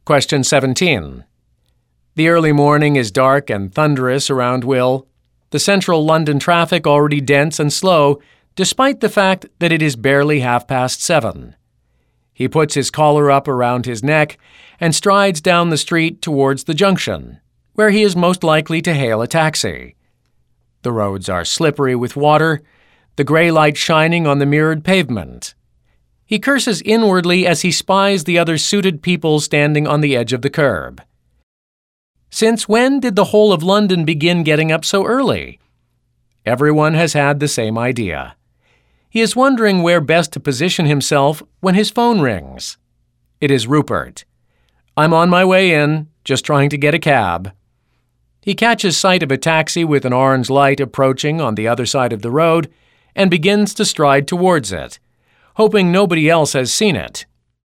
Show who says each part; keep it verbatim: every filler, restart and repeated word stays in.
Speaker 1: Question seventeen. The early morning is dark and thunderous around Will, the central London traffic already dense and slow, despite the fact that it is barely half past seven. He puts his collar up around his neck and strides down the street towards the junction, where he is most likely to hail a taxi. The roads are slippery with water, the gray light shining on the mirrored pavement. He curses inwardly as he spies the other suited people standing on the edge of the curb. Since when did the whole of London begin getting up so early? Everyone has had the same idea. He is wondering where best to position himself when his phone rings. It is Rupert. "I'm on my way in, just trying to get a cab." He catches sight of a taxi with an orange light approaching on the other side of the road and begins to stride towards it, hoping nobody else has seen it